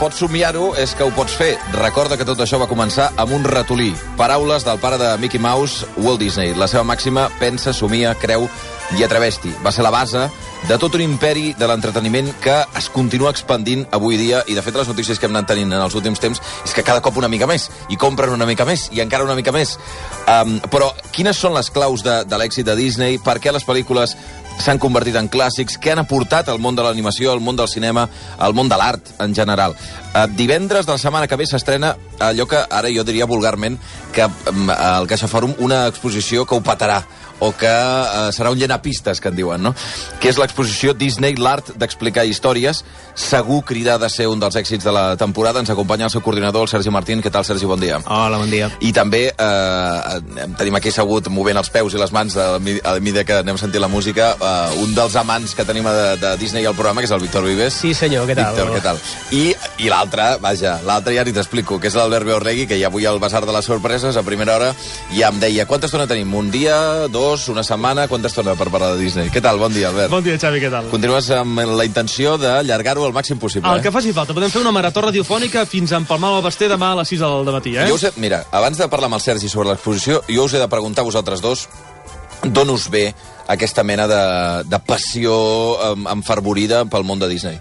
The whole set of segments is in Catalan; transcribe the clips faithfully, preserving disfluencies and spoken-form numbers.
pots somiar-ho és que ho pots fer. Recorda que tot això va començar amb un ratolí. Paraules del pare de Mickey Mouse, Walt Disney. La seva màxima: pensa, somia, creu i atreveix-t'hi. Va ser la base de tot un imperi de l'entreteniment que es continua expandint avui dia, i de fet les notícies que hem anat tenint en els últims temps és que cada cop una mica més, i compren una mica més, i encara una mica més. Um, però quines són les claus de, de l'èxit de Disney? Per què les pel·lícules s'han convertit en clàssics? Què han aportat al món de l'animació, al món del cinema, al món de l'art en general? Uh, divendres de la setmana que ve s'estrena allò que ara jo diria vulgarment que um, al CaixaForum una exposició que ho petarà, o que uh, serà un llenapistes, que en diuen, no? Que és l'exposició Disney, l'art d'explicar històries. Segur cridada a ser un dels èxits de la temporada. Ens acompanya el seu coordinador, el Sergi Martín. Què tal, Sergi? Bon dia. Hola, bon dia. I també eh, tenim aquí assegut, movent els peus i les mans a la mida que anem sentint la música, eh, un dels amants que tenim de, de Disney al programa, que és el Víctor Vives. Sí, senyor, què tal? Víctor, què tal? I, i l'altre, vaja, l'altre ja ni t'explico, que és l'Albert Beorregui, que ja avui al Basar de les Sorpreses, a primera hora, ja em deia, quanta estona tenim? Un dia, dos, una setmana? Quanta estona per parlar de Disney? Què tal? Bon dia, Albert. Bon dia, Xavi, què tal? Continues amb la intenció d'allargar-ho al màxim possible, El eh? que faci falta. Podem fer una marató radiofònica fins a empalmar el Basté demà a les sis del matí, eh? Jo us he, mira, abans de parlar amb el Sergi sobre l'exposició, jo us he de preguntar a vosaltres dos d'on us ve aquesta mena de, de passió um, enfervorida pel món de Disney.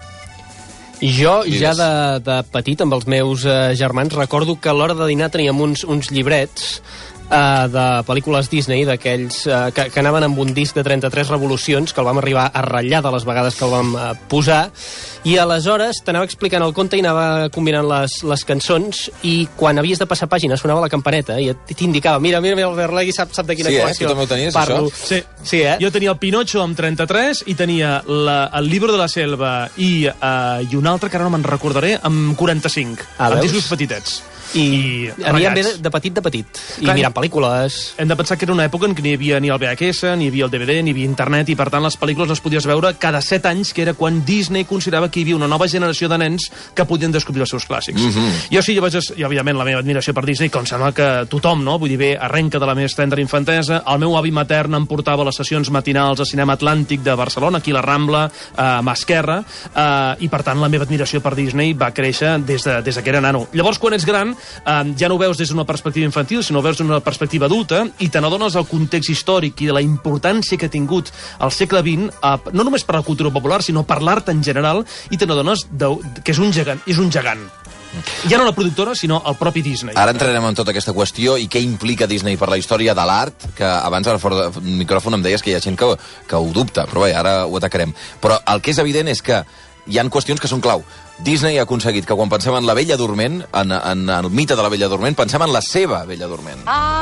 Jo, Digues. ja de, de petit, amb els meus eh, germans, recordo que a l'hora de dinar teníem uns, uns llibrets Uh, de pel·lícules Disney, d'aquells uh, que, que anaven amb un disc de trenta-tres revolucions, que el vam arribar a ratllar de les vegades que el vam uh, posar, i aleshores t'anava explicant el conte i anava combinant les, les cançons, i quan havies de passar pàgina sonava la campaneta i t'indicava, mira, mira, mira, el Berlegui sap, sap de quina sí, col·lecció eh? Tu també ho tenies, parlo. això? Sí. Sí, eh? Jo tenia el Pinocho amb trenta-tres i tenia la, el Libro de la Selva i, uh, i un altre, que ara no me'n recordaré, amb quaranta-cinc, Ah, amb veus? discos petitets. I, I a mi em ve de, ratllats. de petit de petit, i Clar, mirant pel·lícules. Hem de pensar que era una època en què no hi havia ni el V H S, ni hi havia el D V D, ni hi havia internet, i per tant les pel·lícules les podies veure cada set anys, que era quan Disney considerava que hi havia una nova generació de nens que podien descobrir els seus clàssics. Mm -hmm. Jo sí, jo vaig, i òbviament la meva admiració per Disney, com sembla que tothom, no? Vull dir, bé, arrenca de la més tendra infantesa. El meu avi matern em portava a les sessions matinals a Cinema Atlàntic de Barcelona, aquí a la Rambla, a mà esquerra, eh, i per tant la meva admiració per Disney va créixer des de, des de que era nano. Llavors, quan ets gran, eh, ja no ho veus des d'una perspectiva infantil, sinó ho veus des d'una perspectiva adulta, i te n'adones el context històric i de la importància que ha tingut al segle vint, eh, no només per la cultura popular, sinó per l'art en general, i te n'adones que és un gegant. És un gegant. Ja no la productora, sinó el propi Disney. Ara entrarem en tota aquesta qüestió i què implica Disney per la història de l'art, que abans ara fora del micròfon em deies que hi ha gent que, que ho dubta, però bé, ara ho atacarem. Però el que és evident és que hi han qüestions que són clau. Disney ha aconseguit que quan pensem en la Bella Dorment, en, en el mite de la Bella Dorment, pensem en la seva Bella Dorment.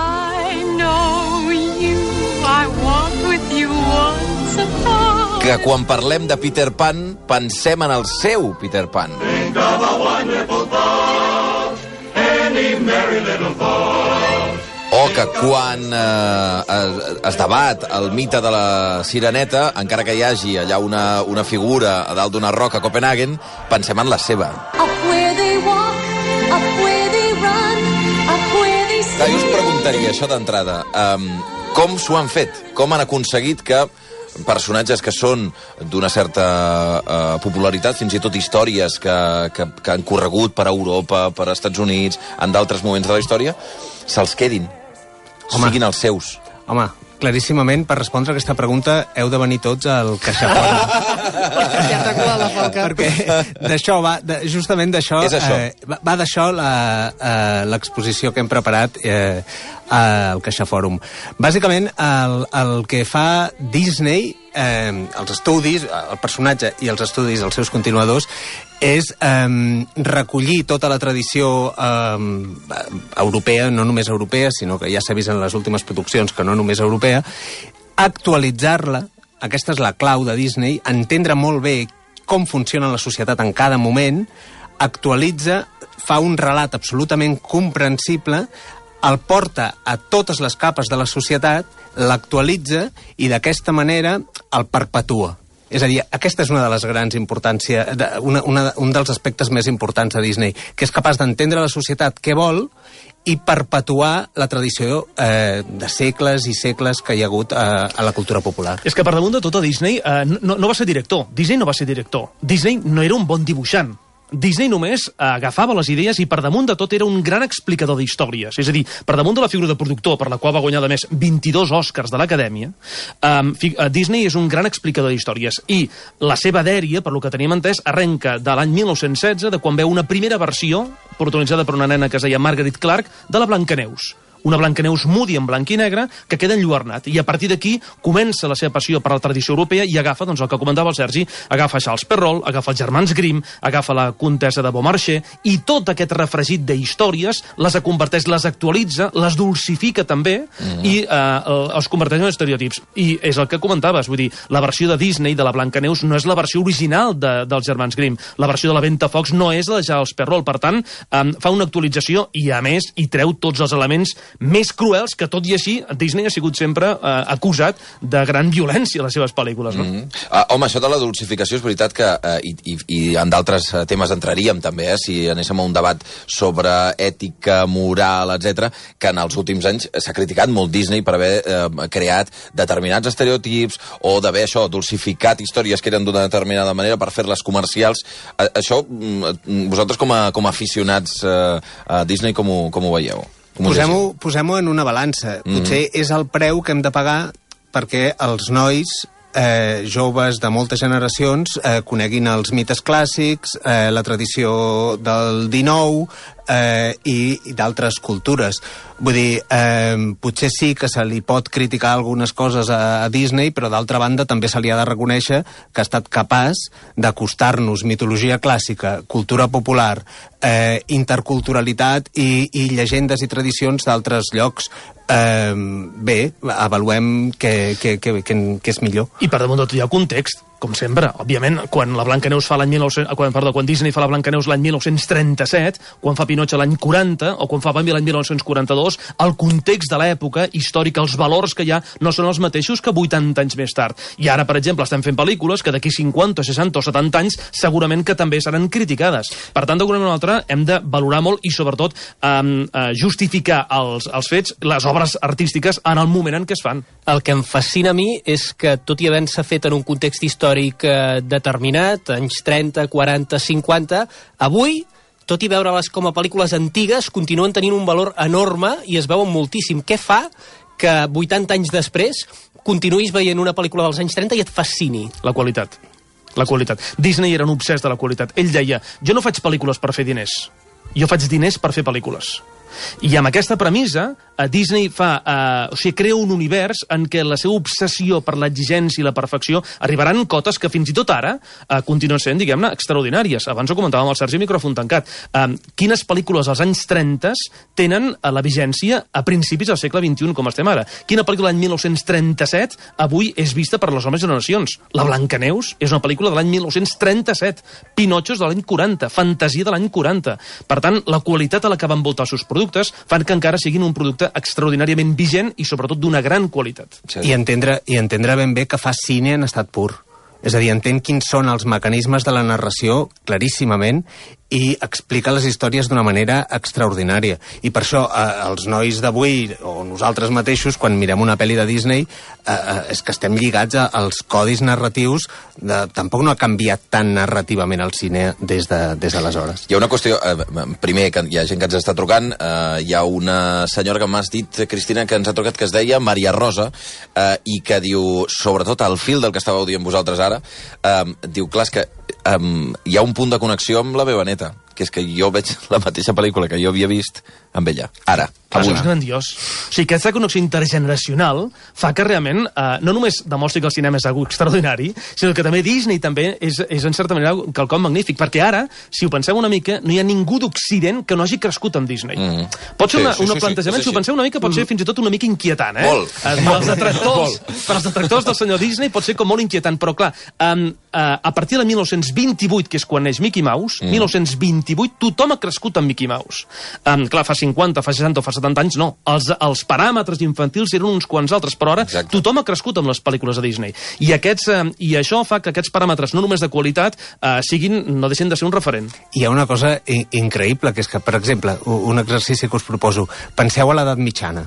I know you, I walked with you once upon. Que quan parlem de Peter Pan, pensem en el seu Peter Pan. Think of a wonderful thought, any merry little thought. O que quan eh, es debat el mite de la Sireneta, encara que hi hagi allà una, una figura a dalt d'una roca a Copenhagen, pensem en la seva. Up where they walk, up where they run, up where they Clar, jo us preguntaria això d'entrada. Um, com s'ho han fet? Com han aconseguit que personatges que són d'una certa uh, popularitat, fins i tot històries que, que, que han corregut per Europa, per Estats Units, en d'altres moments de la història, se'ls quedin, Home. siguin els seus? Home, claríssimament, per respondre a aquesta pregunta, heu de venir tots al CaixaForum. Ja t'ha colat la falca. Perquè d'això va, de, justament d'això... És això. Eh, va, va d'això l'exposició que hem preparat eh, al CaixaForum. Bàsicament, el, el que fa Disney, eh, els estudis, el personatge i els estudis, els seus continuadors, és eh, recollir tota la tradició eh, europea, no només europea, sinó que ja s'ha vist en les últimes produccions que no només europea, actualitzar-la, aquesta és la clau de Disney, entendre molt bé com funciona la societat en cada moment, actualitza, fa un relat absolutament comprensible, el porta a totes les capes de la societat, l'actualitza i d'aquesta manera el perpetua. És a dir, aquesta és una de les grans importàncies, una, una, un dels aspectes més importants de Disney, que és capaç d'entendre la societat què vol i perpetuar la tradició eh, de segles i segles que hi ha hagut eh, a la cultura popular. És que per damunt de tot a Disney eh, no, no va ser director. Disney no va ser director. Disney no era un bon dibuixant. Disney només agafava les idees i per damunt de tot era un gran explicador d'històries. És a dir, per damunt de la figura de productor, per la qual va guanyar de més vint-i-dos Oscars de l'Acadèmia, um, Disney és un gran explicador d'històries. I la seva dèria, per lo que teníem entès, arrenca de l'any mil nou-cents setze, de quan veu una primera versió, protagonitzada per una nena que es deia Margaret Clark, de la Blancaneus. Una Blancaneus mudi en blanc i negre que queda enlluernat. I a partir d'aquí comença la seva passió per la tradició europea i agafa, doncs el que comentava el Sergi, agafa Charles Perrault, agafa els germans Grimm, agafa la comtessa de Beaumarchais, i tot aquest refregit d'històries les converteix, les actualitza, les dulcifica també, mm. i eh, els converteix en estereotips. I és el que comentaves, vull dir, la versió de Disney de la Blancaneus no és la versió original de, dels germans Grimm. La versió de la Ventafocs no és la de Charles Perrault. Per tant, eh, fa una actualització i, a més, hi treu tots els elements més cruels, que tot i així Disney ha sigut sempre eh, acusat de gran violència a les seves pel·lícules, no? Mm -hmm. uh, home, això de la dulcificació és veritat que, uh, i, i, i en d'altres temes entraríem també, eh, si anéssim a un debat sobre ètica, moral, etcètera, que en els últims anys s'ha criticat molt Disney per haver uh, creat determinats estereotips o d'haver això, dulcificat històries que eren d'una determinada manera per fer-les comercials. Uh, això, uh, vosaltres com a, com a aficionats uh, a Disney, com ho, com ho veieu? Posem-ho posem-ho en una balança. Mm-hmm. Potser és el preu que hem de pagar perquè els nois eh, joves de moltes generacions eh, coneguin els mites clàssics, eh, la tradició del dinou eh, i, i d'altres cultures. Vull dir, eh, potser sí que se li pot criticar algunes coses a, a Disney, però d'altra banda també se li ha de reconèixer que ha estat capaç d'acostar-nos mitologia clàssica, cultura popular, eh, interculturalitat i, i llegendes i tradicions d'altres llocs. Eh, bé, avaluem què, què, què, què, què és millor. I per damunt de tot hi ha context, com sempre. Òbviament, quan la Blancaneus fa l'any mil nou-cents... Quan, perdó, quan Disney fa la Blancaneus l'any mil nou-cents trenta-set, quan fa Pinocho l'any quaranta, o quan fa Bambi l'any mil nou-cents quaranta-dos, el context de l'època històrica, els valors que hi ha, no són els mateixos que vuitanta anys més tard. I ara, per exemple, estem fent pel·lícules que d'aquí cinquanta, seixanta o setanta anys segurament que també seran criticades. Per tant, d'alguna manera o altra, hem de valorar molt i, sobretot, eh, justificar els, els fets, les obres artístiques, en el moment en què es fan. El que em fascina a mi és que, tot i havent-se fet en un context històric determinat, anys trenta, quaranta, cinquanta, avui, tot i veure-les com a pel·lícules antigues, continuen tenint un valor enorme i es veuen moltíssim. Què fa que vuitanta anys després continuïs veient una pel·lícula dels anys trenta i et fascini? La qualitat. La qualitat. Disney era un obsès de la qualitat. Ell deia, jo no faig pel·lícules per fer diners, jo faig diners per fer pel·lícules. I amb aquesta premissa, a Disney fa, eh, o sigui, crea un univers en què la seva obsessió per l'exigència i la perfecció arribaran cotes que fins i tot ara eh, continuen sent, diguem-ne, extraordinàries. Abans ho comentàvem amb el Sergi, micròfon tancat. Eh, quines pel·lícules als anys trenta tenen eh, la vigència a principis del segle vint-i-u, com estem ara? Quina pel·lícula l'any mil nou-cents trenta-set avui és vista per les noves generacions? La Blancaneus és una pel·lícula de l'any mil nou-cents trenta-set. Pinocho és de l'any quaranta. Fantasia de l'any quaranta. Per tant, la qualitat a la que van voltar els seus productes fan que encara siguin un producte extraordinàriament vigent i sobretot d'una gran qualitat. Sí. I entendre, i entendre ben bé que fa cine en estat pur. És a dir, entén quins són els mecanismes de la narració claríssimament i explica les històries d'una manera extraordinària. I per això eh, els nois d'avui, o nosaltres mateixos, quan mirem una pel·li de Disney, eh, eh, és que estem lligats a, als codis narratius. De, tampoc no ha canviat tan narrativament el cine des de, des d'aleshores. Hi ha una qüestió, eh, primer, que hi ha gent que ens està trucant, eh, hi ha una senyora que m'has dit, Cristina, que ens ha trucat, que es deia Maria Rosa, eh, i que diu, sobretot al fil del que estàveu dient vosaltres ara, eh, diu, clar, és que eh, hi ha un punt de connexió amb la meva neta, que és que jo veig la mateixa pel·lícula que jo havia vist amb ella, ara, Clar, això és grandiós. O sigui, aquesta connexió intergeneracional fa que realment eh, no només demostri que el cinema és algo extraordinari, sinó que també Disney també és, és en certa manera quelcom magnífic, perquè ara, si ho penseu una mica, no hi ha ningú d'Occident que no hagi crescut amb Disney. Mm. Pot ser sí, una, sí, una sí, plantejament, sí, sí, sí. si ho penseu una mica, pot ser fins i tot una mica inquietant, eh? Molt. Eh, per als detractors, per als detractors del senyor Disney pot ser com molt inquietant, però clar, um, uh, a partir de mil nou-cents vint-i-vuit, que és quan neix Mickey Mouse, mm. mil nou-cents vint-i-vuit, tothom ha crescut amb Mickey Mouse. Um, clar, fa cinquanta, fa seixanta o fa setanta anys, no. Els, els paràmetres infantils eren uns quants altres, però ara Exacte. Tothom ha crescut amb les pel·lícules de Disney. I, aquests, uh, i això fa que aquests paràmetres, no només de qualitat, uh, siguin, no deixen de ser un referent. Hi ha una cosa increïble, que és que, per exemple, un exercici que us proposo, penseu a l'edat mitjana.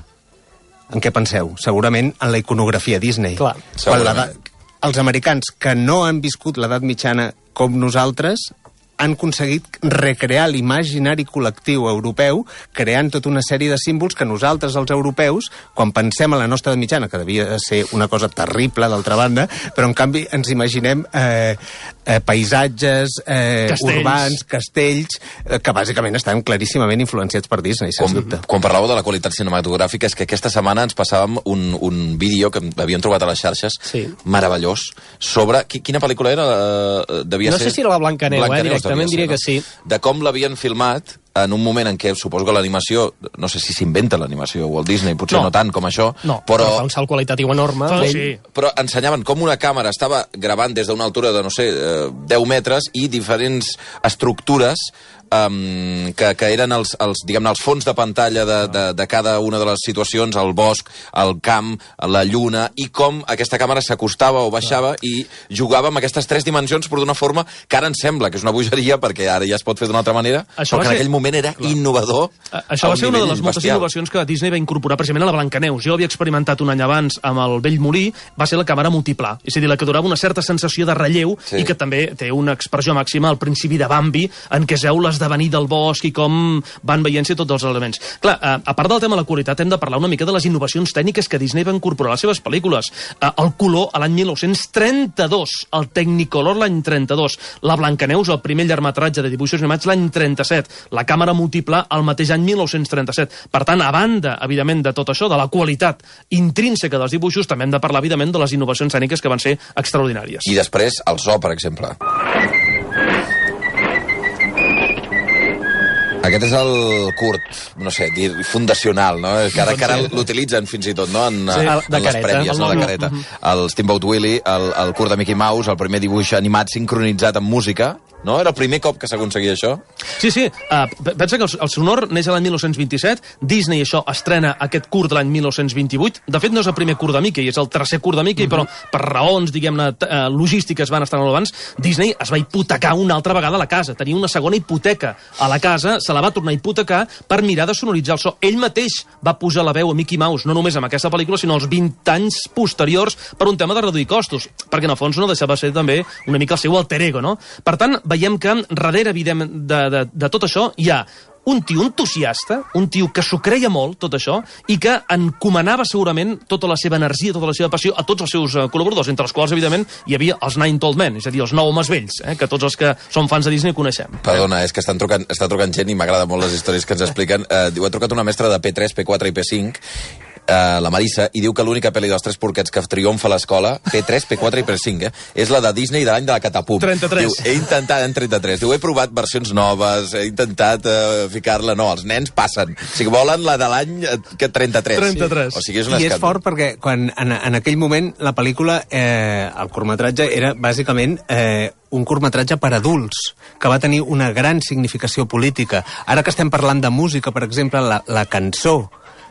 En què penseu? Segurament en la iconografia Disney. Clar, Quan els americans que no han viscut l'edat mitjana com nosaltres han aconseguit recrear l'imaginari col·lectiu europeu, creant tota una sèrie de símbols que nosaltres, els europeus, quan pensem a la nostra edat mitjana, que devia ser una cosa terrible, d'altra banda, però en canvi ens imaginem eh, eh, paisatges eh, Castells. urbans, castells, eh, que bàsicament estan claríssimament influenciats per Disney, sens Quan, dubte. quan parlàveu de la qualitat cinematogràfica, és que aquesta setmana ens passàvem un, un vídeo que havíem trobat a les xarxes, Sí. meravellós, sobre... Qui, quina pel·lícula era? Uh, devia No ser... sé si era la Blancaneus, eh, directament devia diria que sí. De com l'havien filmat en un moment en què suposo que l'animació, no sé si s'inventa l'animació Walt Disney, potser no, No. no tant com això, No, però, Fa un salt qualitatiu enorme. Fa- Ell- sí. però ensenyaven com una càmera estava gravant des d'una altura de, no sé, eh, deu metres i diferents estructures um, que, que eren els, els, diguem-ne, els fons de pantalla de, de, de cada una de les situacions, el bosc, el camp, la lluna, i com aquesta càmera s'acostava o baixava i jugava amb aquestes tres dimensions, però d'una forma que ara ens sembla que és una bogeria, perquè ara ja es pot fer d'una altra manera, Això però va que en ser- aquell moment era innovador. A- Això a va un ser una de nivell les moltes bestial. innovacions que Disney va incorporar precisament a la Blancaneus. Jo havia experimentat un any abans amb el Vell Molí, va ser la càmera multiplà, és a dir, la que donava una certa sensació de relleu Sí. i que també té una expressió màxima al principi de Bambi, en què es veu l'esdevenir del bosc i com van veient-se tots els elements. Clar, eh, a part del tema de la qualitat, hem de parlar una mica de les innovacions tècniques que Disney va incorporar a les seves pel·lícules. Eh, el color a l'any mil nou-cents trenta-dos, el Technicolor l'any trenta-dos, la Blancaneus, el primer llargmetratge de dibuixos animats l'any trenta-set, la càmera múltiple el mateix any mil nou-cents trenta-set. Per tant, a banda, evidentment, de tot això, de la qualitat intrínseca dels dibuixos, també hem de parlar, evidentment, de les innovacions tècniques que van ser extraordinàries. I després, el zoo, per exemple. Aquest és el curt, no sé, dir fundacional, no? Que ara, que ara l'utilitzen fins i tot, no? En, Sí, en de les careta, prèvies, el no? De nom. careta. El Steamboat Willie, el, el curt de Mickey Mouse, el primer dibuix animat sincronitzat amb música, no? Era el primer cop que s'aconseguia això? Sí, sí. Uh, pensa que el, el sonor neix l'any mil nou-cents vint-i-set, Disney, això, estrena aquest curt l'any mil nou-cents vint-i-vuit. De fet, no és el primer curt de Mickey, és el tercer curt de Mickey, uh -huh. però per raons, diguem-ne, uh, logístiques van estar abans, Disney es va hipotecar una altra vegada la casa. Tenia una segona hipoteca a la casa, se la va tornar a hipotecar per mirar de sonoritzar el so. Ell mateix va posar la veu a Mickey Mouse, no només amb aquesta pel·lícula, sinó els vint anys posteriors per un tema de reduir costos, perquè en el fons no deixava ser també una mica el seu alter ego, no? Per tant, veiem que darrere, evident, de, de, de tot això hi ha un tio entusiasta, un tio que s'ho creia molt, tot això, i que encomanava segurament tota la seva energia, tota la seva passió a tots els seus uh, col·laboradors, entre els quals, evidentment, hi havia els Nine Tall Men, és a dir, els nou homes vells, eh, que tots els que som fans de Disney coneixem. Perdona, és que estan trucant, està trucant gent i m'agrada molt les històries que ens expliquen. Uh, diu, ha trucat una mestra de P tres, P quatre i P cinc, Uh, la Marissa, i diu que l'única pel·li dels tres porquets que triomfa a l'escola, P tres, P quatre i P cinc, eh, és la de Disney de l'any de la Catapum. trenta-tres. Diu, he intentat, en trenta-tres, diu, he provat versions noves, he intentat uh, ficar-la, no, els nens passen. O sigui, volen la de l'any eh, que trenta-tres. trenta-tres. O sigui, és un I és escàndol. fort perquè quan en, en aquell moment la pel·lícula, eh, el curtmetratge, era bàsicament eh, un curtmetratge per adults, que va tenir una gran significació política. Ara que estem parlant de música, per exemple, la, la cançó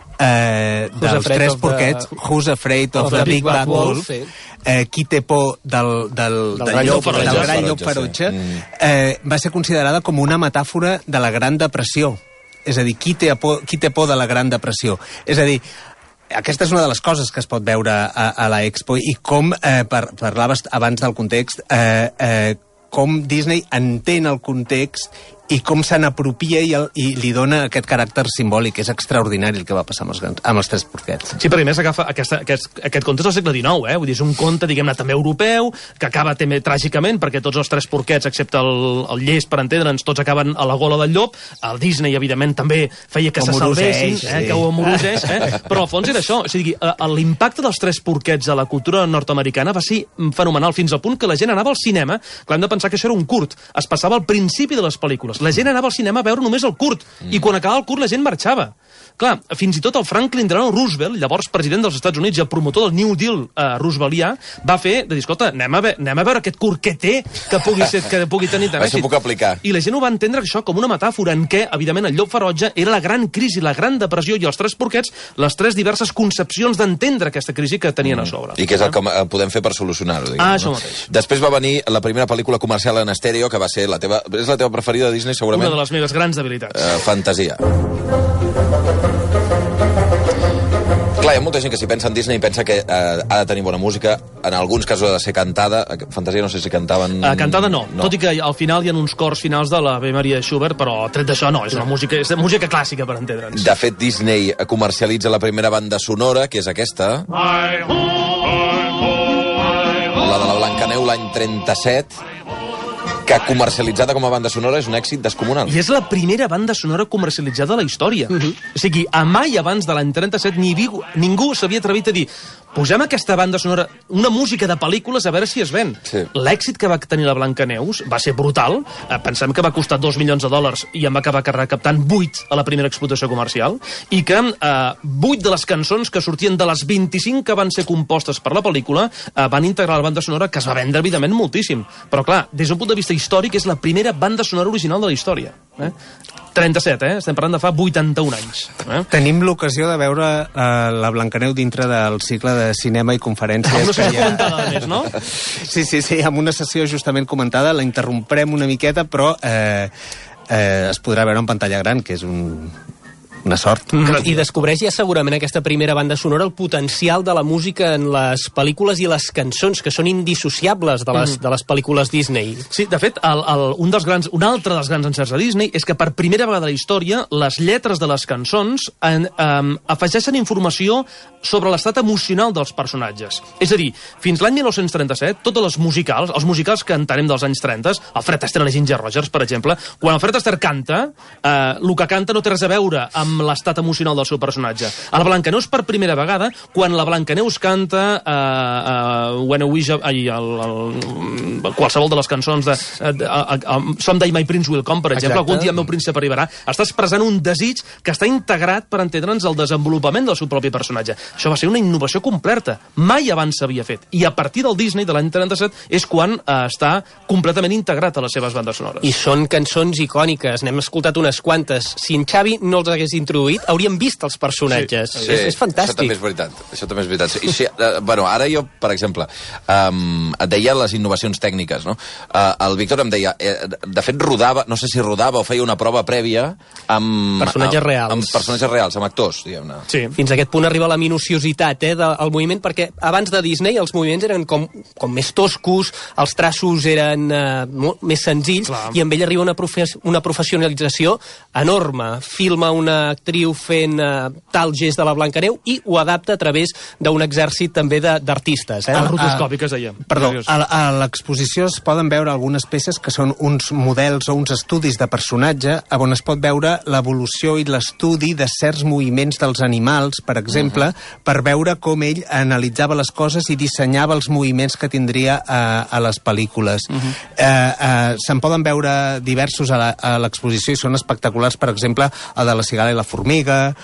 eh, dels Afraid tres of the- porquets, Who's Afraid of, the, Big Bad Wolf, sí. eh, qui té por del, del, Del del, gran llop, llop del ferotge. gran llop Ferotge, sí. ferotge, eh, va ser considerada com una metàfora de la Gran Depressió. És a dir, qui té por, qui té por de la Gran Depressió? És a dir, aquesta és una de les coses que es pot veure a, a la Expo, i com, eh, par, parlaves abans del context, eh, eh, com Disney entén el context i com se n'apropia i, el, i li dona aquest caràcter simbòlic. És extraordinari el que va passar amb els, grans- amb els tres porquets. Sí, perquè a més agafa aquesta, aquest, aquest conte és del segle dinou, eh? Vull dir, és un conte, diguem-ne, també europeu, que acaba també tràgicament, perquè tots els tres porquets, excepte el, el llest, per entendre'ns, tots acaben a la gola del llop. El Disney, evidentment, també feia que Ho se salvessin, moroseix, eh? sí. Que ho amoroseix, eh? Però al fons era això. O sigui, eh, l'impacte dels tres porquets a la cultura nord-americana va ser fenomenal, fins al punt que la gent anava al cinema. Clar, hem de pensar que això era un curt. Es passava al principi de les pel·lícules. La gent anava al cinema a veure només el curt, mm. i quan acabava el curt la gent marxava. Clar, fins i tot el Franklin Delano Roosevelt, llavors president dels Estats Units i el promotor del New Deal eh, rooseveltià, va fer de dir, escolta, anem a, ve anem a veure aquest curt que té, que pugui, ser, que pugui tenir tant Això èxit. puc aplicar. I la gent ho va entendre això com una metàfora en què, evidentment, el llop ferotge era la gran crisi, la gran depressió, i els tres porquets, les tres diverses concepcions d'entendre aquesta crisi que tenien a sobre. I què és el que eh, podem fer per solucionar-ho, diguem, Ah, això no? mateix. Després va venir la primera pel·lícula comercial en estèreo, que va ser la teva... És la teva preferida de Disney, segurament? Una de les meves grans debilitats. Eh, fantasia. Clar, hi ha molta gent que si pensa en Disney pensa que eh, ha de tenir bona música, en alguns casos ha de ser cantada. Fantasia no sé si cantaven... Uh, cantada no. no, tot i que al final hi ha uns cors finals de la Ave Maria de Schubert, però tret d'això no, és una música, és música clàssica, per entendre'ns. De fet, Disney comercialitza la primera banda sonora, que és aquesta, la de la Blancaneu l'any trenta-set, que comercialitzada com a banda sonora és un èxit descomunal. I és la primera banda sonora comercialitzada de la història. Uh -huh. O sigui, a mai abans de l'any trenta-set ni vi, ningú s'havia atrevit a dir posem aquesta banda sonora, una música de pel·lícules, a veure si es ven. Sí. L'èxit que va tenir la Blancaneus va ser brutal. Eh, pensem que va costar dos milions de dòlars i en va acabar recaptant vuit a la primera explotació comercial, i que eh, vuit de les cançons que sortien de les vint-i-cinc que van ser compostes per la pel·lícula eh, van integrar la banda sonora, que es va vendre evidentment moltíssim. Però clar, des d'un punt de vista històric és la primera banda sonora original de la història. Eh? trenta-set, eh? Estem parlant de fa vuitanta-un anys. Eh? Tenim l'ocasió de veure eh, la Blancaneu dintre del cicle de cinema i conferències. Amb una sessió que ha... comentada, més, no? Sí, sí, sí, amb una sessió justament comentada, la interromprem una miqueta, però eh, eh, es podrà veure en pantalla gran, que és un... una sort. Mm. I descobreix ja segurament aquesta primera banda sonora el potencial de la música en les pel·lícules i les cançons, que són indissociables de les, mm. de les pel·lícules Disney. Sí, de fet, el, el, un, dels grans, un altre dels grans encerts de Disney és que per primera vegada a la història les lletres de les cançons en, um, afegeixen informació sobre l'estat emocional dels personatges. És a dir, fins l'any dinou trenta-set, totes les musicals, els musicals que entenem dels anys trenta, el Fred Astaire i la Ginger Rogers, per exemple, quan el Fred Astaire canta, eh, el que canta no té res a veure amb l'estat emocional del seu personatge. A la Blancaneus, per primera vegada, quan la Blancaneus canta uh, uh, When a Wish... Ai, el, el, qualsevol de les cançons de, de, de uh, Someday My Prince Will Come, per exemple, algun dia el meu príncep arribarà, està expressant un desig que està integrat per entendre'ns el desenvolupament del seu propi personatge. Això va ser una innovació completa. Mai abans s'havia fet. I a partir del Disney de l'any trenta-set és quan uh, està completament integrat a les seves bandes sonores. I són cançons icòniques. N'hem escoltat unes quantes. Si en Xavi no els hagués introduït, hauríem vist els personatges. Sí, sí, és, és fantàstic. Això també és veritat. Això també és veritat. I si, uh, bueno, ara jo, per exemple, um, et deia les innovacions tècniques, no? Uh, el Víctor em deia, eh, de fet, rodava, no sé si rodava o feia una prova prèvia amb... Personatges amb, reals. Amb personatges reals, amb actors, diguem-ne. Sí. Fins a aquest punt arriba la minuciositat eh, del moviment, perquè abans de Disney els moviments eren com, com més toscos, els traços eren eh, molt més senzills, clar. I amb ell arriba una, profe una professionalització enorme. Filma una actriu fent uh, tal gest de la Blancaneu i ho adapta a través d'un exèrcit també d'artistes. Eh? El rotoscopi, que es deia. Perdó, a, a l'exposició es poden veure algunes peces que són uns models o uns estudis de personatge on es pot veure l'evolució i l'estudi de certs moviments dels animals, per exemple, uh -huh. per veure com ell analitzava les coses i dissenyava els moviments que tindria a, a les pel·lícules. Uh -huh. eh, eh, se'n poden veure diversos a l'exposició i són espectaculars, per exemple, el de la cigala i la formiga,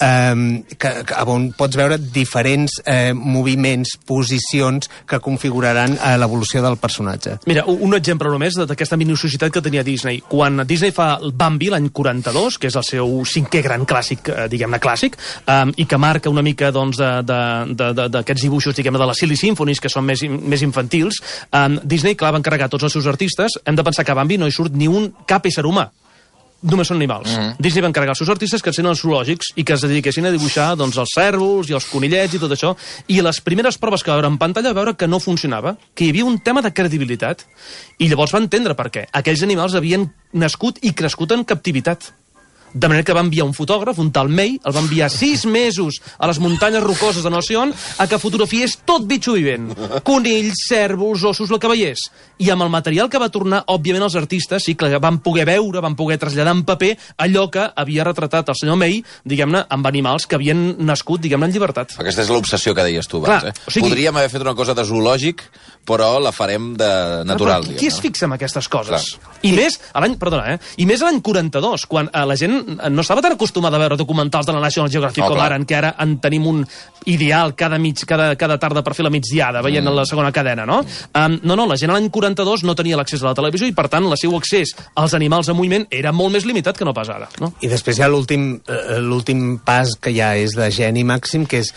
eh, que, que, on pots veure diferents eh, moviments, posicions que configuraran eh, l'evolució del personatge. Mira, un exemple només d'aquesta minuciositat que tenia Disney. Quan Disney fa el Bambi l'any quaranta-dos, que és el seu cinquè gran clàssic, eh, diguem-ne clàssic, eh, i que marca una mica doncs, d'aquests dibuixos, diguem-ne, de les Silly Symphonies, que són més, més infantils, eh, Disney, clar, va encarregar tots els seus artistes. Hem de pensar que a Bambi no hi surt ni un cap ésser humà. Només són animals. Mm -hmm. Disney va encarregar els seus artistes que siguin els zoològics i que es dediquessin a dibuixar doncs, els cèrvols i els conillets i tot això. I les primeres proves que va veure en pantalla va veure que no funcionava, que hi havia un tema de credibilitat. I llavors va entendre per què. Aquells animals havien nascut i crescut en captivitat. De manera que va enviar un fotògraf, un tal May, el va enviar sis mesos a les muntanyes rocoses de no sé on a que fotografiés tot bitxo vivent. Conills, cèrvols, ossos, el que veiés. I amb el material que va tornar, òbviament, els artistes sí que van poder veure, van poder traslladar en paper allò que havia retratat el senyor May, diguem-ne, amb animals que havien nascut, diguem-ne, en llibertat. Aquesta és l'obsessió que deies tu abans, Clar, eh? O sigui, podríem haver fet una cosa de zoològic, però la farem de natural. Però, diguem, qui es no? fixa en aquestes coses? Clar. I més, a l'any, perdona, eh? I més a l'any quaranta-dos, quan eh, la gent no estava tan acostumada a veure documentals de la National Geographic oh, com ara, en què ara en tenim un ideal cada, mig, cada, cada tarda per fer la migdiada, veient mm. la segona cadena, no? Um, no, no, la gent a l'any quaranta-dos no tenia l'accés a la televisió i, per tant, el seu accés als animals en moviment era molt més limitat que no pas ara, no? I després hi ha l'últim l'últim pas que ja és de geni màxim, que és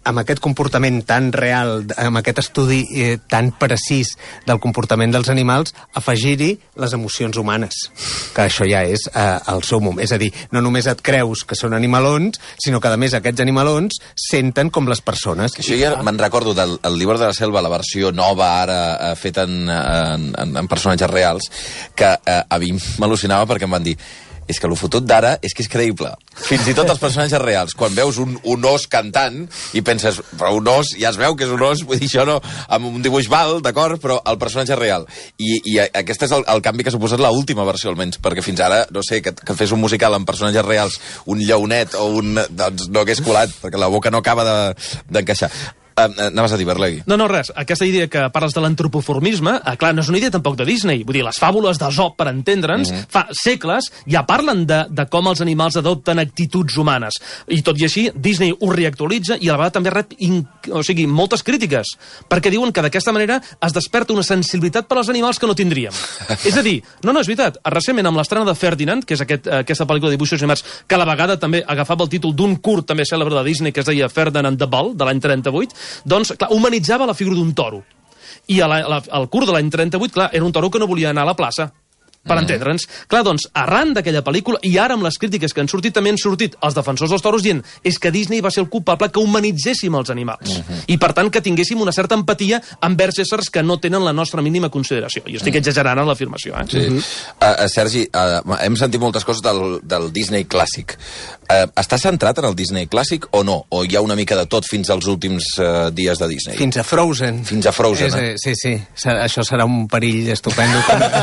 amb aquest comportament tan real, amb aquest estudi eh, tan precís del comportament dels animals, afegir-hi les emocions humanes, que això ja és eh, el súmmum. És a dir, no només et creus que són animalons, sinó que, a més, aquests animalons senten com les persones. Això ja me'n recordo del el Llibre de la Selva, la versió nova ara eh, feta en, en, en, en personatges reals, que eh, a mi m'al·lucinava perquè em van dir és que el fotut d'ara és que és creïble. Fins i tot els personatges reals. Quan veus un, un os cantant i penses, però un os, ja es veu que és un os, vull dir, això no, amb un dibuix val, d'acord, però el personatge real. I, i aquest és el, el canvi que ha suposat l'última versió, almenys, perquè fins ara, no sé, que, que fes un musical amb personatges reals, un lleonet o un... doncs no hagués colat, perquè la boca no acaba d'encaixar. De, Uh, anaves a dir, Berlegui. No, no, res. Aquesta idea que parles de l'antropoformisme, eh, clar, no és una idea tampoc de Disney. Vull dir, les fàbules d'Esop, per entendre'ns, mm -hmm. fa segles ja parlen de, de com els animals adopten actituds humanes. I tot i així, Disney ho reactualitza i a la vegada també rep in, o sigui, moltes crítiques, perquè diuen que d'aquesta manera es desperta una sensibilitat per als animals que no tindríem. És a dir, no, no, és veritat, recentment amb l'estrena de Ferdinand, que és aquest, aquesta pel·lícula de dibuixos animats, que a la vegada també agafava el títol d'un curt també cèlebre de Disney que es deia Ferdinand the Bull, de l'any trenta-vuit, doncs, clar, humanitzava la figura d'un toro. I a la, a la, al curt de l'any trenta-vuit, clar, era un toro que no volia anar a la plaça, per entendre'ns. Clar, doncs, arran d'aquella pel·lícula, i ara amb les crítiques que han sortit, també han sortit els defensors dels toros dient és que Disney va ser el culpable que humanitzéssim els animals. Uh -huh. I, per tant, que tinguéssim una certa empatia envers éssers que no tenen la nostra mínima consideració. Jo estic exagerant en l'afirmació, eh? Sí. Uh -huh. uh, uh, Sergi, uh, hem sentit moltes coses del, del Disney clàssic. Uh, està centrat en el Disney clàssic o no? O hi ha una mica de tot fins als últims uh, dies de Disney? Fins a Frozen. Fins a Frozen, és, eh? Sí, sí. Això serà un perill estupendo.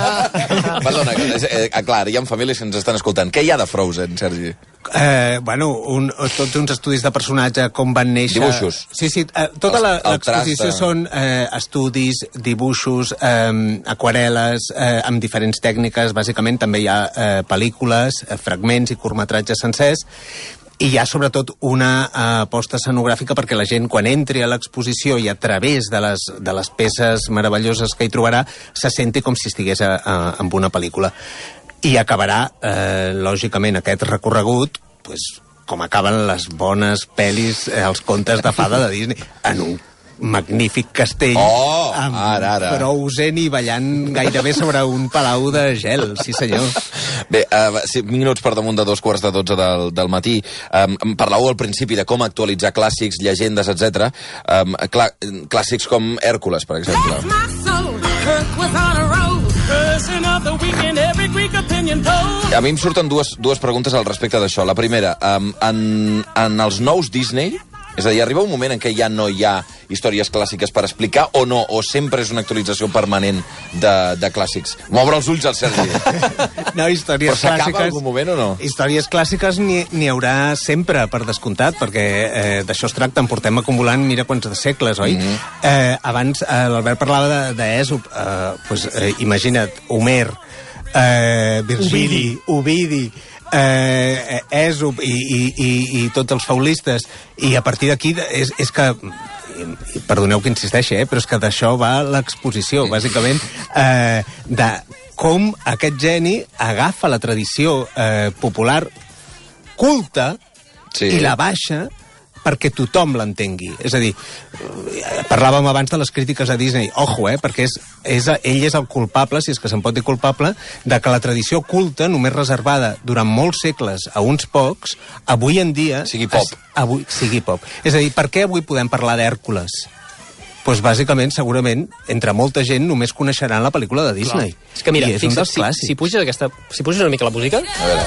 Perdona, eh, eh, clar, hi ha famílies que ens estan escoltant. Què hi ha de Frozen, Sergi? Eh, bueno, un, tots uns estudis de personatge, com van néixer... Dibuixos. Sí, sí, eh, tota l'exposició de... són eh, estudis, dibuixos, eh, aquarel·les, eh, amb diferents tècniques, bàsicament també hi ha eh, pel·lícules, eh, fragments i curtmetratges sencers, i hi ha sobretot una uh, aposta escenogràfica perquè la gent, quan entri a l'exposició i a través de les, de les peces meravelloses que hi trobarà, se senti com si estigués a, a, en una pel·lícula. I acabarà, eh, lògicament, aquest recorregut, pues, com acaben les bones pel·lis, eh, els contes de fada de Disney, en un magnífic castell oh, amb ara, ara. Frozen i ballant gairebé sobre un palau de gel, sí senyor. Bé, uh, cinc minuts per damunt de dos quarts de dotze del, del matí. Um, parlàveu al principi de com actualitzar clàssics, llegendes, etcètera. Um, clà, clàssics com Hèrcules, per exemple. A mi em surten dues, dues preguntes al respecte d'això. La primera, um, en, en els nous Disney, és a dir, arriba un moment en què ja no hi ha històries clàssiques per explicar o no, o sempre és una actualització permanent de, de clàssics? M'obre els ulls al Sergi. No, històries Però s'acaba clàssiques... algun moment o no? Històries clàssiques n'hi haurà sempre, per descomptat, perquè eh, d'això es tracta, en portem acumulant mira quants de segles, oi? Mm -hmm. eh, abans eh, l'Albert parlava d'Èsop, eh, pues, eh, imagina't, Homer, eh, Virgili, Ovidi, eh, Èsop i, i, i, i tots els faulistes, i a partir d'aquí és, és que perdoneu que insisteixi, eh, però és que d'això va l'exposició, bàsicament, eh, de com aquest geni agafa la tradició eh, popular culta sí. i la baixa perquè tothom l'entengui. És a dir, parlàvem abans de les crítiques a Disney. Ojo, eh, perquè és, és, ell és el culpable, si és que se'n pot dir culpable, de que la tradició culta, només reservada durant molts segles a uns pocs, avui en dia... Sigui pop. Es, avui, sigui pop. És a dir, per què avui podem parlar d'Hèrcules? Pues bàsicament, segurament, entre molta gent només coneixeran la pel·lícula de Disney. Clar. És que mira, I és fixa't, un dels si, clàssics. si, puges aquesta, si puges una mica la música... A veure...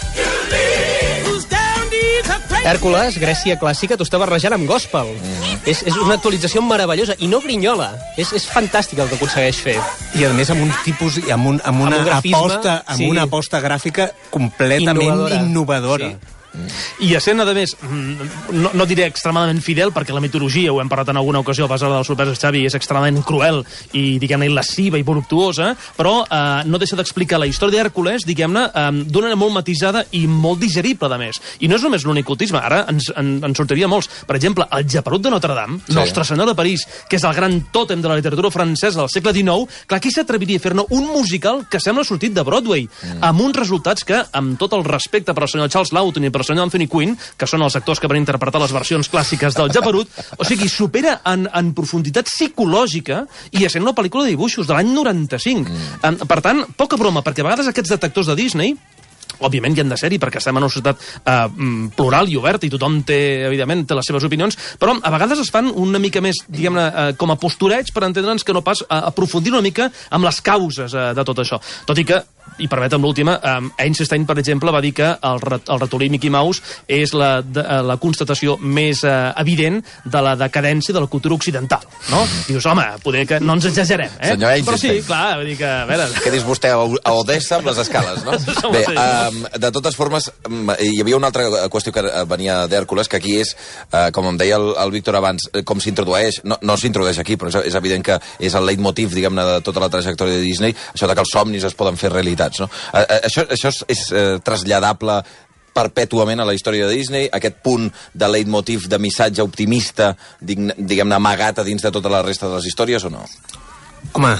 Hèrcules, Grècia clàssica, t'ho està barrejant amb gospel. Mm. És, és una actualització meravellosa i no grinyola. És, és fantàstic el que aconsegueix fer. I a més amb un tipus, amb, un, amb una amb un grafisme, aposta, amb sí. una aposta gràfica completament innovadora. innovadora. Sí. I essent, a més, no, no diré extremadament fidel, perquè la mitologia, ho hem parlat en alguna ocasió a pesar de les sorpreses, Xavi, és extremadament cruel i, diguem-ne, lasciva i voluptuosa, però eh, no deixa d'explicar la història d'Hèrcules, diguem-ne, eh, d'una manera molt matisada i molt digerible, a més. I no és només l'únic cultisme, ara ens, en, en sortiria molts. Per exemple, el Geperut de Notre Dame, sí. Nostre Senyor de París, que és el gran tòtem de la literatura francesa del segle dinou, clar, qui s'atreviria a fer-ne un musical que sembla sortit de Broadway, mm. amb uns resultats que, amb tot el respecte per al senyor Charles Laughton i per el senyor Anthony Quinn, que són els actors que van interpretar les versions clàssiques del Japerut. O sigui, supera en, en profunditat psicològica i essent una pel·lícula de dibuixos de l'any noranta-cinc. Mm. Per tant, poca broma, perquè a vegades aquests detectors de Disney òbviament hi han de ser-hi, perquè estem en una societat eh, plural i oberta, i tothom té, evidentment, té les seves opinions, però a vegades es fan una mica més, diguem-ne, eh, com a postureig per entendre'ns que no pas a aprofundir una mica amb les causes eh, de tot això. Tot i que, i permetem l'última, um, Einstein, per exemple, va dir que el, el ratolí Mickey Mouse és la, de, la constatació més uh, evident de la decadència de la cultura occidental, no? Dius, home, poder que no ens exagerem, eh? Senyor Einstein. Però sí, clar, vull dir que, a veure... Quedis vostè a Odessa amb les escales, no? Bé, um, de totes formes, um, hi havia una altra qüestió que venia d'Hèrcules, que aquí és, uh, com em deia el, el Víctor abans, com s'introdueix, no, no s'introdueix aquí, però és, és evident que és el leitmotiv, diguem-ne, de tota la trajectòria de Disney, això de que els somnis es poden fer realitat. No? Això, això és, és eh, traslladable perpètuament a la història de Disney, aquest punt de leitmotiv, de missatge optimista, diguem-ne, amagat a dins de tota la resta de les històries, o no? Home,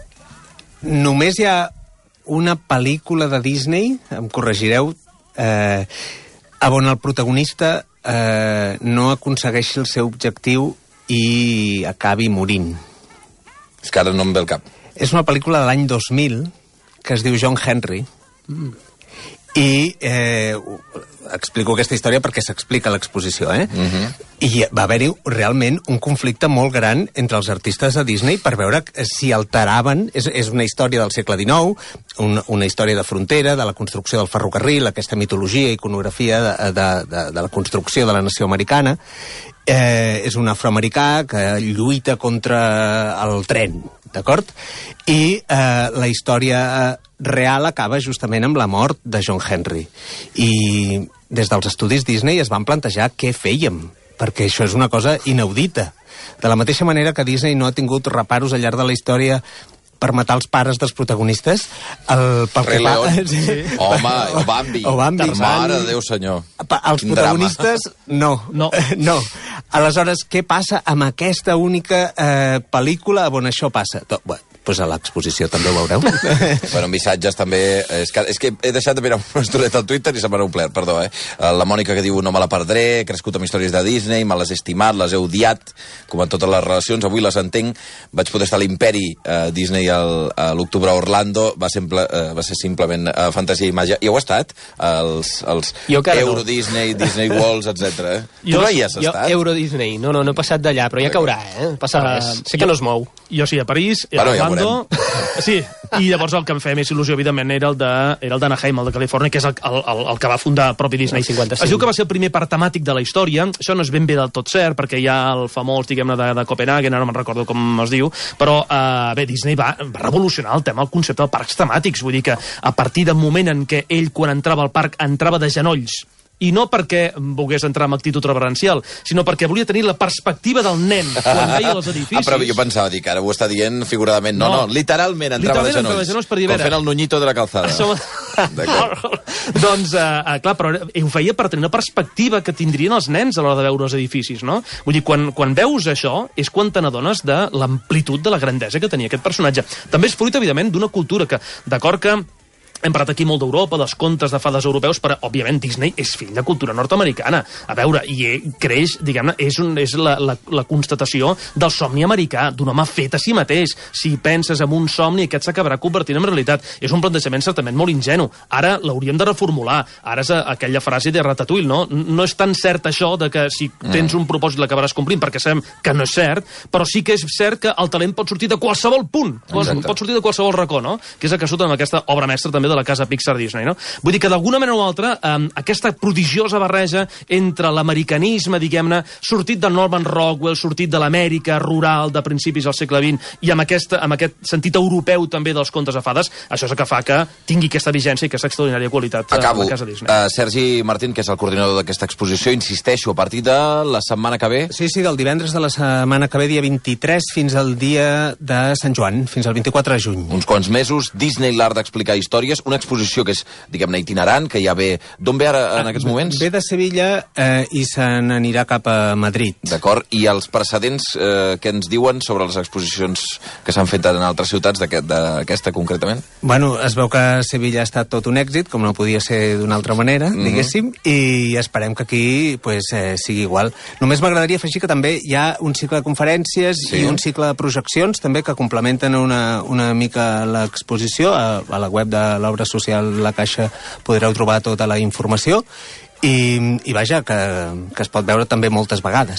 només hi ha una pel·lícula de Disney, em corregireu, eh, on el protagonista eh, no aconsegueixi el seu objectiu i acabi morint. És que ara no em ve el cap. És una pel·lícula de l'any dos mil, que es diu John Henry, mm. i eh, explico aquesta història perquè s'explica a l'exposició, eh? Mm-hmm. I va haver-hi realment un conflicte molt gran entre els artistes de Disney per veure si alteraven, és, és una història del segle dinou, una, una història de frontera, de la construcció del ferrocarril, aquesta mitologia i iconografia de, de, de, de la construcció de la nació americana. Eh, és un afroamericà que lluita contra el tren, d'acord? I eh, la història real acaba justament amb la mort de John Henry. I des dels estudis Disney es van plantejar què fèiem, perquè això és una cosa inaudita. De la mateixa manera que Disney no ha tingut reparos al llarg de la història per matar els pares dels protagonistes, el, pel Rei que fa... León. Sí. Home, o Bambi. O Bambi. Mare de Déu, senyor. Pa, els Quin protagonistes, drama. no. No. no. Aleshores, què passa amb aquesta única eh, pel·lícula on això passa? To, bueno, pues a l'exposició també ho veureu. Bueno, missatges també... És que, és que he deixat de mirar una estoneta al Twitter i se m'ha omplert, perdó, eh? La Mònica que diu no me la perdré, he crescut amb històries de Disney, me les he estimat, les he odiat, com en totes les relacions, avui les entenc. Vaig poder estar a l'Imperi eh, Disney al, a l'octubre a Orlando, va, simple, eh, va ser simplement eh, fantasia i màgia. I heu estat? Els, els Euro no. Disney, Disney Worlds, etcètera. Eh? Jo, tu no hi has jo, estat? Euro Disney, no, no, no he passat d'allà, però ja caurà, eh? Passa, Uh, sé que no es mou. Jo sí, a París, a Bueno, ja Orlando... Sí, i llavors el que em feia més il·lusió, evidentment, era el de, era el d'Anaheim, el de Califòrnia, que és el, el, el que va fundar propi Disney. El cinquanta-cinc. Es diu que va ser el primer parc temàtic de la història. Això no és ben bé del tot cert, perquè hi ha el famós, diguem-ne, de, de Copenhagen, ara no me'n recordo com es diu, però, eh, bé, Disney va, va revolucionar el tema, el concepte dels parcs temàtics. Vull dir que a partir del moment en què ell, quan entrava al parc, entrava de genolls, i no perquè volgués entrar amb actitud reverencial, sinó perquè volia tenir la perspectiva del nen quan veia els edificis. Ah, però jo pensava dir que ara ho està dient figuradament. No, no, no literalment entrava literalment de genolls. De genolls per dir, com fent el nuñito de la calzada. Això... doncs, uh, clar, però ho feia per tenir una perspectiva que tindrien els nens a l'hora de veure els edificis, no? Vull dir, quan, quan veus això, és quan te n'adones de l'amplitud de la grandesa que tenia aquest personatge. També és fruit, evidentment, d'una cultura que, d'acord que hem parlat aquí molt d'Europa, dels contes de fades europeus, però, òbviament, Disney és fill de cultura nord-americana. A veure, i creix, diguem-ne, és, un, és la, la, la constatació del somni americà, d'un home fet a si mateix. Si penses en un somni, aquest s'acabarà convertint en realitat. És un plantejament certament molt ingenu. Ara l'hauríem de reformular. Ara és aquella frase de Ratatouille, no? No és tan cert això de que si tens un propòsit l'acabaràs complint, perquè sabem que no és cert, però sí que és cert que el talent pot sortir de qualsevol punt. Exacte. Pot sortir de qualsevol racó, no? Que és el que surt amb aquesta obra mestra també de la casa Pixar Disney, no? Vull dir que d'alguna manera o altra eh, aquesta prodigiosa barreja entre l'americanisme, diguem-ne, sortit de Norman Rockwell, sortit de l'Amèrica rural de principis del segle vint i amb, aquesta, amb aquest sentit europeu també dels contes de fades, això és el que fa que tingui aquesta vigència i aquesta extraordinària qualitat eh, Acabo. a la casa Disney. Uh, Sergi Martín, que és el coordinador d'aquesta exposició, insisteixo, a partir de la setmana que ve... Sí, sí, del divendres de la setmana que ve, dia vint-i-tres, fins al dia de Sant Joan, fins al vint-i-quatre de juny. Uns quants mesos, Disney, l'art d'explicar històries, una exposició que és, diguem-ne, itinerant, que ja ve... D'on ve ara en aquests moments? Ve de Sevilla eh, i se n'anirà cap a Madrid. D'acord, i els precedents eh, que ens diuen sobre les exposicions que s'han fet en altres ciutats, d'aquesta concretament? Bueno, es veu que Sevilla ha estat tot un èxit, com no podia ser d'una altra manera, mm-hmm. diguéssim, i esperem que aquí pues, eh, sigui igual. Només m'agradaria afegir que també hi ha un cicle de conferències sí. i un cicle de projeccions també que complementen una, una mica l'exposició. A, a la web de l'Obra Social La Caixa podreu trobar tota la informació. I, i vaja, que, que es pot veure també moltes vegades.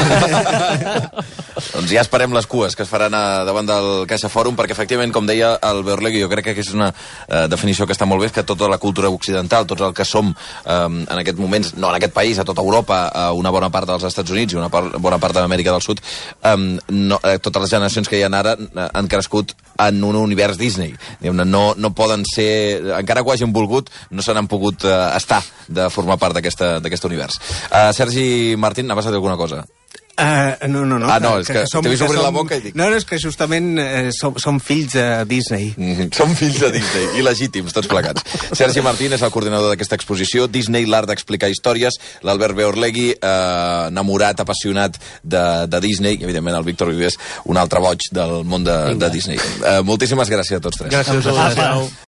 Doncs ja esperem les cues que es faran a, davant del Caixa Fòrum, perquè efectivament, com deia el Beorlegui, jo crec que és una eh, definició que està molt bé, que tota la cultura occidental, tots el que som eh, en aquest moment, no en aquest país, a tota Europa, a una bona part dels Estats Units i una part, bona part de l'Amèrica del Sud, eh, no, eh, totes les generacions que hi ha ara eh, han crescut en un univers Disney. No, no poden ser, encara que ho hagin volgut, no se n'han pogut eh, estar de formar part d'aquest univers. Uh, Sergi Martín, anaves a dir alguna cosa? Uh, no, no, no. Ah, no, és que, que, que t'he vist obrir la boca i dic... No, no, és que justament eh, som, som fills de Disney. Mm -hmm. Som fills de Disney, i legítims, tots plegats. Sergi Martín és el coordinador d'aquesta exposició, Disney, l'art d'explicar històries, l'Albert Beorlegui, eh, enamorat, apassionat de, de Disney, i evidentment el Víctor Vives, un altre boig del món de, de Disney. Eh, moltíssimes gràcies a tots tres. Gràcies a tots.